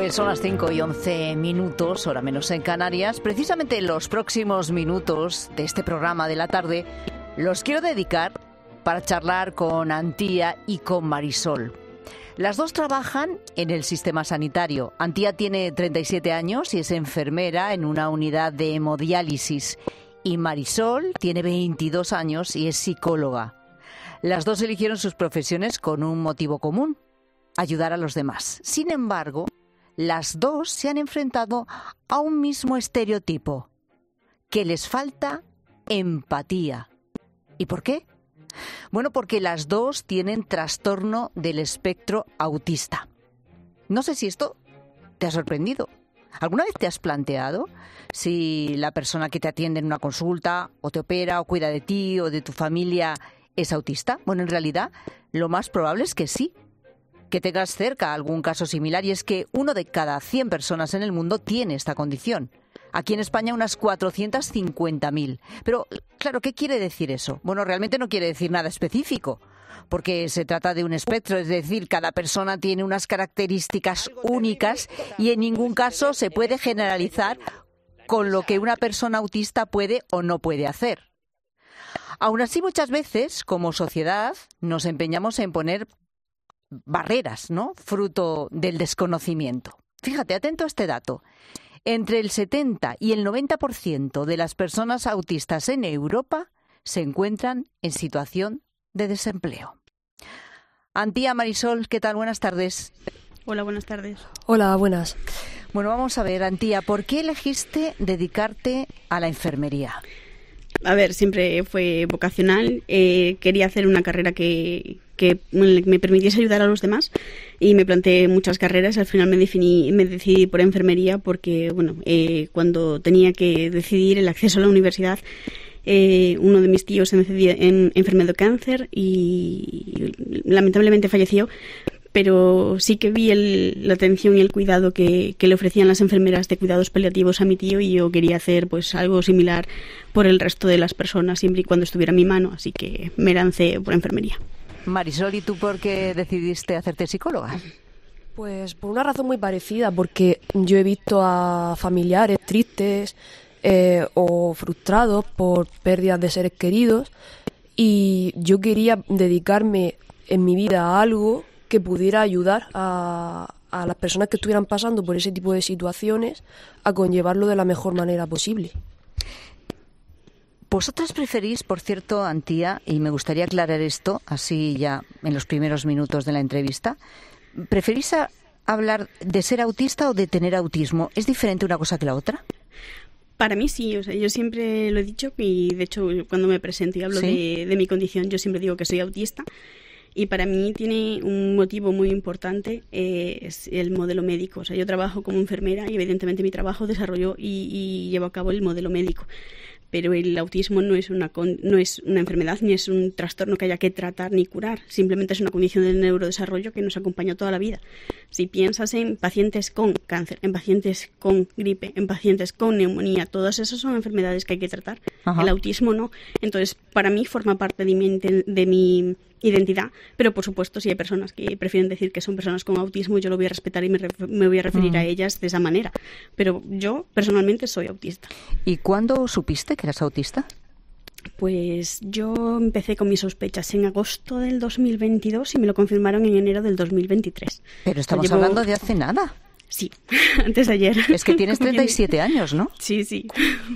Pues son las 5:11, hora menos en Canarias. Precisamente los próximos minutos de este programa de la tarde los quiero dedicar para charlar con Antía y con Marisol. Las dos trabajan en el sistema sanitario. Antía tiene 37 años y es enfermera en una unidad de hemodiálisis. Y Marisol tiene 22 años y es psicóloga. Las dos eligieron sus profesiones con un motivo común: ayudar a los demás. Sin embargo, las dos se han enfrentado a un mismo estereotipo: que les falta empatía. ¿Y por qué? Bueno, porque las dos tienen trastorno del espectro autista. No sé si esto te ha sorprendido. ¿Alguna vez te has planteado si la persona que te atiende en una consulta, o te opera, o cuida de ti, o de tu familia, es autista? Bueno, en realidad, lo más probable es que sí, que tengas cerca algún caso similar, y es que 1 de cada 100 personas en el mundo tiene esta condición. Aquí en España unas 450.000. Pero, claro, ¿qué quiere decir eso? Bueno, realmente no quiere decir nada específico, porque se trata de un espectro, es decir, cada persona tiene unas características únicas y en ningún caso se puede generalizar con lo que una persona autista puede o no puede hacer. Aún así, muchas veces, como sociedad, nos empeñamos en poner barreras, ¿no?, fruto del desconocimiento. Fíjate, atento a este dato. Entre el 70 y el 90% de las personas autistas en Europa se encuentran en situación de desempleo. Antía, Marisol, ¿qué tal? Buenas tardes. Hola, buenas tardes. Hola, buenas. Bueno, vamos a ver, Antía, ¿por qué elegiste dedicarte a la enfermería? A ver, siempre fue vocacional. Quería hacer una carrera que me permitiese ayudar a los demás, y me planteé muchas carreras. Al final me decidí por enfermería porque, bueno, cuando tenía que decidir el acceso a la universidad, uno de mis tíos se enfermó de cáncer y lamentablemente falleció. Pero sí que vi la atención y el cuidado que le ofrecían las enfermeras de cuidados paliativos a mi tío, y yo quería hacer pues algo similar por el resto de las personas, siempre y cuando estuviera en mi mano, así que me lancé por enfermería. Marisol, ¿y tú por qué decidiste hacerte psicóloga? Pues por una razón muy parecida, porque yo he visto a familiares tristes o frustrados por pérdidas de seres queridos, y yo quería dedicarme en mi vida a algo que pudiera ayudar a las personas que estuvieran pasando por ese tipo de situaciones a conllevarlo de la mejor manera posible. Vosotras preferís, por cierto, Antía, y me gustaría aclarar esto, así ya en los primeros minutos de la entrevista, ¿preferís hablar de ser autista o de tener autismo? ¿Es diferente una cosa que la otra? Para mí sí, o sea, yo siempre lo he dicho, y de hecho cuando me presento y hablo de mi condición, yo siempre digo que soy autista. Y para mí tiene un motivo muy importante, es el modelo médico. O sea, yo trabajo como enfermera y evidentemente mi trabajo desarrollo y llevo a cabo el modelo médico. Pero el autismo no es una enfermedad ni es un trastorno que haya que tratar ni curar. Simplemente es una condición del neurodesarrollo que nos acompaña toda la vida. Si piensas en pacientes con cáncer, en pacientes con gripe, en pacientes con neumonía, todas esas son enfermedades que hay que tratar. Ajá. El autismo no. Entonces, para mí forma parte de mi identidad, pero por supuesto si hay personas que prefieren decir que son personas con autismo, yo lo voy a respetar y me voy a referir a ellas de esa manera, pero yo personalmente soy autista. ¿Y cuándo supiste que eras autista? Pues yo empecé con mis sospechas en agosto del 2022 y me lo confirmaron en enero del 2023. Pero estamos hablando de hace nada. Sí, antes de ayer. Es que tienes 37 años, ¿no? Sí, sí.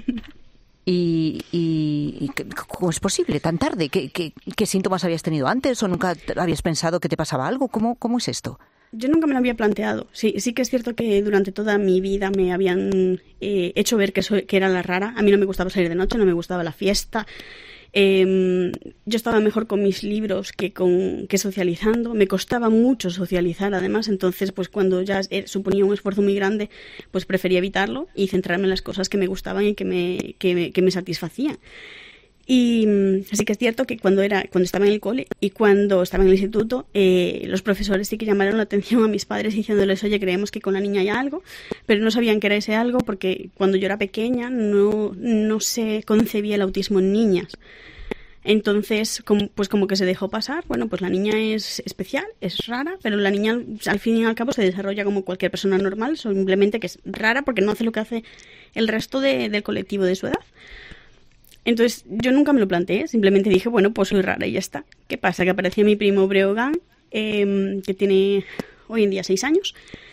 ¿Y cómo es posible tan tarde? ¿Qué síntomas habías tenido antes o nunca habías pensado que te pasaba algo? ¿Cómo es esto? Yo nunca me lo había planteado. Sí que es cierto que durante toda mi vida me habían hecho ver que era la rara. A mí no me gustaba salir de noche, no me gustaba la fiesta. Yo estaba mejor con mis libros que socializando. Me costaba mucho socializar, además. Entonces, pues cuando ya suponía un esfuerzo muy grande, pues prefería evitarlo y centrarme en las cosas que me gustaban y que me satisfacían. Y así que es cierto que cuando estaba en el cole y cuando estaba en el instituto, los profesores sí que llamaron la atención a mis padres diciéndoles: oye, creemos que con la niña hay algo, pero no sabían qué era ese algo porque cuando yo era pequeña no se concebía el autismo en niñas. Entonces, como que se dejó pasar. Bueno, pues la niña es especial, es rara, pero la niña al fin y al cabo se desarrolla como cualquier persona normal, simplemente que es rara porque no hace lo que hace el resto del colectivo de su edad. Entonces yo nunca me lo planteé, simplemente dije, bueno, pues soy rara y ya está. ¿Qué pasa? Que aparecía mi primo Breogán, que tiene hoy en día 6 años,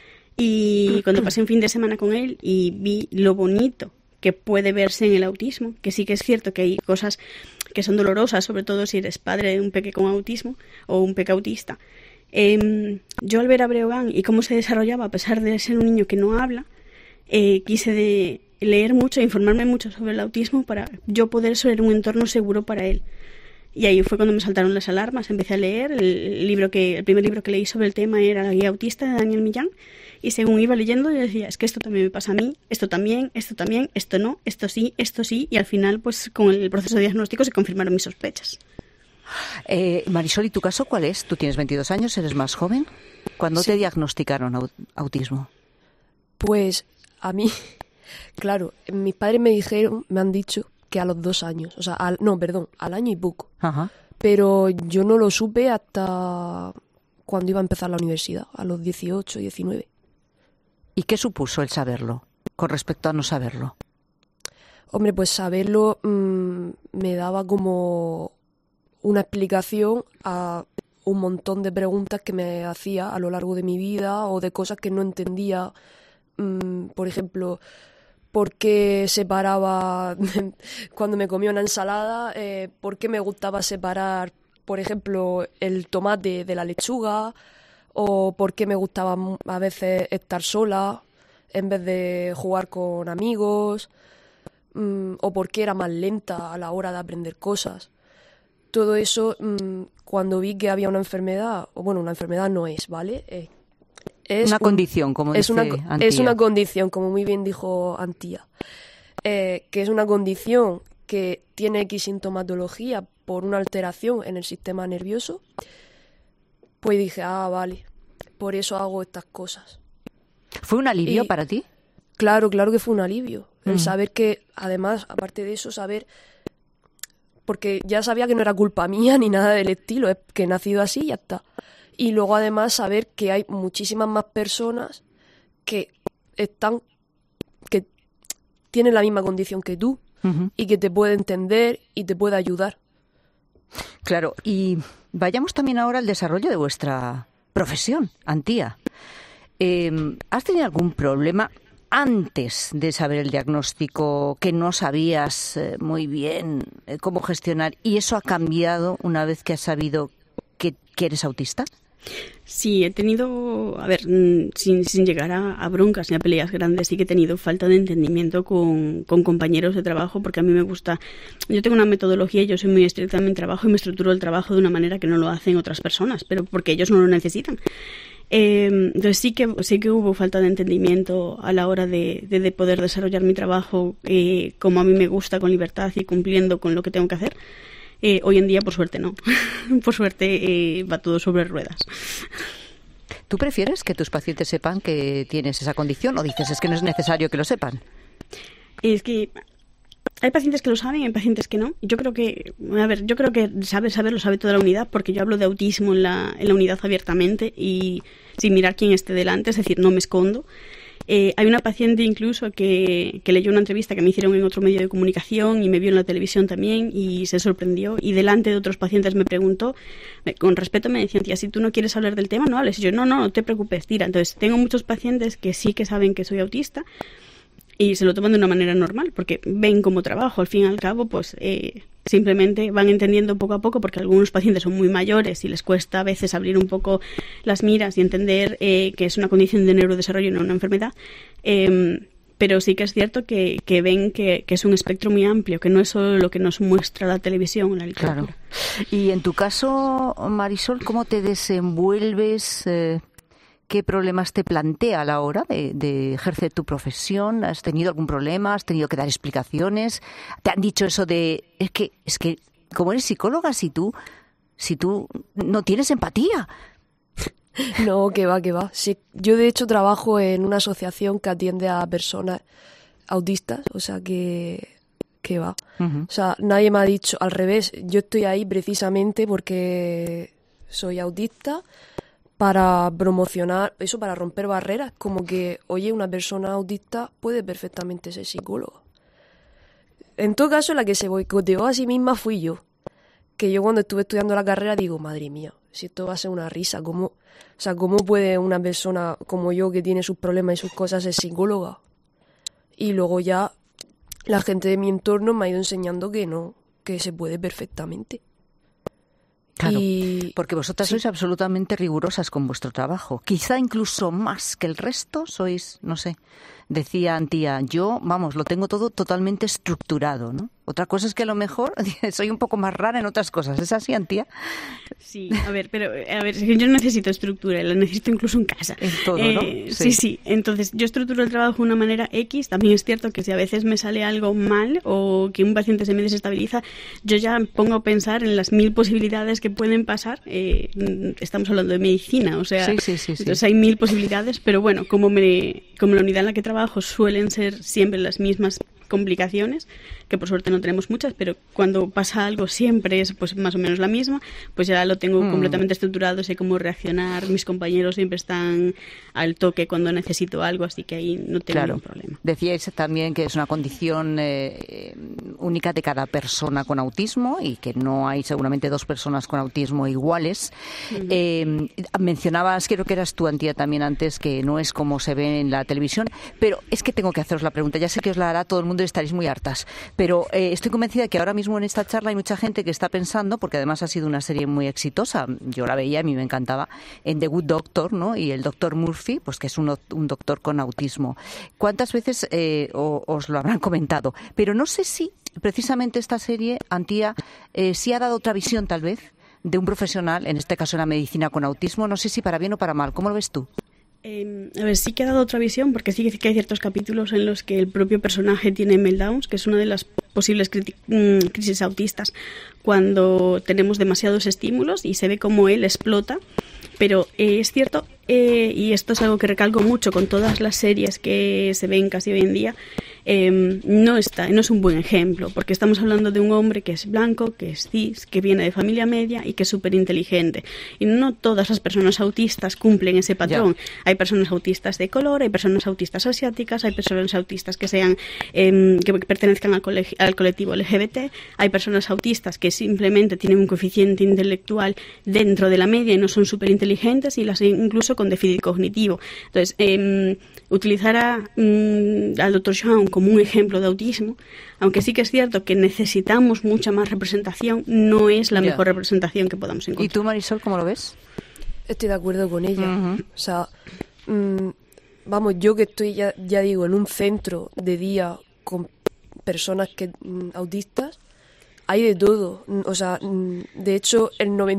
y cuando pasé un fin de semana con él y vi lo bonito que puede verse en el autismo, que sí que es cierto que hay cosas que son dolorosas, sobre todo si eres padre de un peque con autismo o un peque autista. Yo al ver a Breogán y cómo se desarrollaba, a pesar de ser un niño que no habla, quise leer mucho, informarme mucho sobre el autismo para yo poder ser un entorno seguro para él. Y ahí fue cuando me saltaron las alarmas, empecé a leer. El primer libro que leí sobre el tema era La guía autista de Daniel Millán, y según iba leyendo yo decía, es que esto también me pasa a mí, esto también, esto no, esto sí, y al final pues con el proceso de diagnóstico se confirmaron mis sospechas. Marisol, ¿y tu caso cuál es? Tú tienes 22 años, eres más joven. ¿Cuándo te diagnosticaron autismo? Pues a mí, claro, mis padres me han dicho que a los 2 años, o sea, al año y poco. Ajá. Pero yo no lo supe hasta cuando iba a empezar la universidad, a los 18, 19. ¿Y qué supuso el saberlo con respecto a no saberlo? Hombre, pues saberlo me daba como una explicación a un montón de preguntas que me hacía a lo largo de mi vida o de cosas que no entendía. Por ejemplo, por qué separaba cuando me comía una ensalada, por qué me gustaba separar, por ejemplo, el tomate de la lechuga, o por qué me gustaba a veces estar sola en vez de jugar con amigos, o por qué era más lenta a la hora de aprender cosas. Todo eso, cuando vi que había una enfermedad, o bueno, una enfermedad no es, ¿vale? Es una condición, como dice Antía. Es una condición, como muy bien dijo Antía, que es una condición que tiene X sintomatología por una alteración en el sistema nervioso. Pues dije, vale, por eso hago estas cosas. ¿Fue un alivio para ti? Claro que fue un alivio. El saber que, además, aparte de eso, porque ya sabía que no era culpa mía ni nada del estilo, es que he nacido así y ya está. Y luego además saber que hay muchísimas más personas que tienen la misma condición que tú y que te puede entender y te puede ayudar. Claro, y vayamos también ahora al desarrollo de vuestra profesión, Antía. ¿Has tenido algún problema antes de saber el diagnóstico que no sabías muy bien cómo gestionar y eso ha cambiado una vez que has sabido que eres autista? Sí, he tenido, sin llegar a broncas ni a peleas grandes, sí que he tenido falta de entendimiento con compañeros de trabajo, porque a mí me gusta, yo tengo una metodología y yo soy muy estricta en mi trabajo y me estructuro el trabajo de una manera que no lo hacen otras personas, pero porque ellos no lo necesitan. Entonces sí que hubo falta de entendimiento a la hora de poder desarrollar mi trabajo como a mí me gusta, con libertad y cumpliendo con lo que tengo que hacer. Hoy en día, por suerte, no. Por suerte va todo sobre ruedas. ¿Tú prefieres que tus pacientes sepan que tienes esa condición o dices es que no es necesario que lo sepan? Es que hay pacientes que lo saben y hay pacientes que no. Yo creo que saberlo sabe toda la unidad, porque yo hablo de autismo en la unidad abiertamente y sin mirar quién esté delante, es decir, no me escondo. Hay una paciente incluso que leyó una entrevista que me hicieron en otro medio de comunicación y me vio en la televisión también y se sorprendió, y delante de otros pacientes me preguntó, con respeto me decían, tía, si tú no quieres hablar del tema, no hables. Y yo, no te preocupes, tira. Entonces tengo muchos pacientes que sí que saben que soy autista y se lo toman de una manera normal, porque ven cómo trabajo. Al fin y al cabo, pues simplemente van entendiendo poco a poco, porque algunos pacientes son muy mayores y les cuesta a veces abrir un poco las miras y entender que es una condición de neurodesarrollo y no una enfermedad. Pero sí que es cierto que ven que es un espectro muy amplio, que no es solo lo que nos muestra la televisión o la literatura. Claro. Y en tu caso, Marisol, ¿cómo te desenvuelves? ¿Qué problemas te plantea a la hora de ejercer tu profesión? ¿Has tenido algún problema? ¿Has tenido que dar explicaciones? ¿Te han dicho eso de es que como eres psicóloga, si tú no tienes empatía? No, que va. Sí, yo de hecho trabajo en una asociación que atiende a personas autistas, o sea que ¿Qué va? O sea, nadie me ha dicho, al revés, yo estoy ahí precisamente porque soy autista para promocionar eso, para romper barreras, como que, oye, una persona autista puede perfectamente ser psicóloga. En todo caso, la que se boicoteó a sí misma fui yo. Que yo cuando estuve estudiando la carrera digo, madre mía, si esto va a ser una risa, ¿cómo puede una persona como yo que tiene sus problemas y sus cosas ser psicóloga? Y luego ya la gente de mi entorno me ha ido enseñando que no, que se puede perfectamente. Claro, porque vosotras sois absolutamente rigurosas con vuestro trabajo. Quizá incluso más que el resto sois, no sé, decía Antía, yo, lo tengo todo totalmente estructurado, ¿no? Otra cosa es que a lo mejor soy un poco más rara en otras cosas. ¿Es así, Antía? Sí, es que yo necesito estructura, la necesito incluso en casa. En todo, ¿no? Sí. Entonces, yo estructuro el trabajo de una manera X. También es cierto que si a veces me sale algo mal o que un paciente se me desestabiliza, yo ya pongo a pensar en las 1000 posibilidades que pueden pasar. Estamos hablando de medicina, o sea, sí. Entonces hay 1000 posibilidades, pero bueno, como la unidad en la que trabajo suelen ser siempre las mismas complicaciones, que por suerte no tenemos muchas, pero cuando pasa algo siempre es pues más o menos la misma, pues ya lo tengo completamente estructurado, sé cómo reaccionar, mis compañeros siempre están al toque cuando necesito algo, así que ahí no tengo ningún problema. Decíais también que es una condición única de cada persona con autismo y que no hay seguramente 2 personas con autismo iguales. Mencionabas, creo que eras tú, Antía, también antes, que no es como se ve en la televisión, pero es que tengo que haceros la pregunta, ya sé que os la hará todo el mundo y estaréis muy hartas, pero estoy convencida de que ahora mismo en esta charla hay mucha gente que está pensando, porque además ha sido una serie muy exitosa, yo la veía, a mí me encantaba, en The Good Doctor, ¿no? Y el Dr. Murphy, pues que es un doctor con autismo. ¿Cuántas veces os lo habrán comentado? Pero no sé si precisamente esta serie, Antía, sí ha dado otra visión tal vez de un profesional, en este caso en la medicina con autismo, no sé si para bien o para mal. ¿Cómo lo ves tú? Sí que ha dado otra visión, porque sí que hay ciertos capítulos en los que el propio personaje tiene meltdowns, que es una de las posibles crisis autistas, cuando tenemos demasiados estímulos y se ve como él explota. Pero es cierto, y esto es algo que recalco mucho con todas las series que se ven casi hoy en día, no es un buen ejemplo, porque estamos hablando de un hombre que es blanco, que es cis, que viene de familia media y que es súper inteligente. Y no todas las personas autistas cumplen ese patrón. Yeah. Hay personas autistas de color, hay personas autistas asiáticas, hay personas autistas que que pertenezcan al colectivo LGBT, hay personas autistas que simplemente tienen un coeficiente intelectual dentro de la media y no son súper inteligentes, y las incluso con déficit cognitivo. Entonces, utilizar al Dr. Shawn como un ejemplo de autismo, aunque sí que es cierto que necesitamos mucha más representación, no es la mejor representación que podamos encontrar. ¿Y tú, Marisol, cómo lo ves? Estoy de acuerdo con ella. O sea, yo que estoy, ya digo, en un centro de día con personas autistas, hay de todo. O sea, de hecho,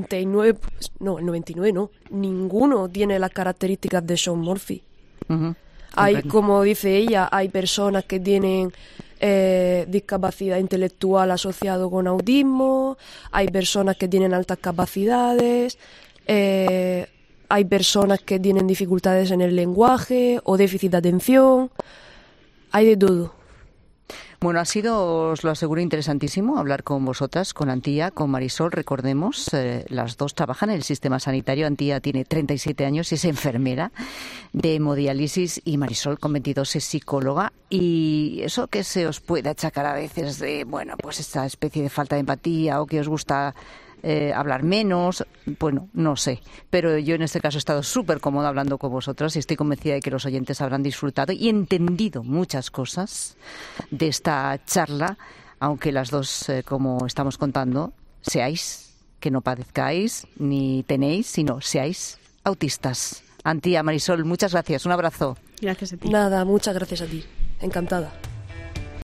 ninguno tiene las características de Shawn Murphy. Hay, como dice ella, hay personas que tienen discapacidad intelectual asociado con autismo, hay personas que tienen altas capacidades, hay personas que tienen dificultades en el lenguaje o déficit de atención, hay de todo. Bueno, ha sido, os lo aseguro, interesantísimo hablar con vosotras, con Antía, con Marisol. Recordemos, las dos trabajan en el sistema sanitario. Antía tiene 37 años y es enfermera de hemodiálisis, y Marisol, con 22, es psicóloga. Y eso que se os puede achacar a veces de, pues esta especie de falta de empatía, o que os gusta hablar menos, bueno, no sé, pero yo en este caso he estado súper cómoda hablando con vosotras y estoy convencida de que los oyentes habrán disfrutado y entendido muchas cosas de esta charla, aunque las dos, como estamos contando, seáis, que no padezcáis ni tenéis, sino seáis autistas. Antía, Marisol, muchas gracias, un abrazo. Gracias a ti. Nada, muchas gracias a ti, encantada.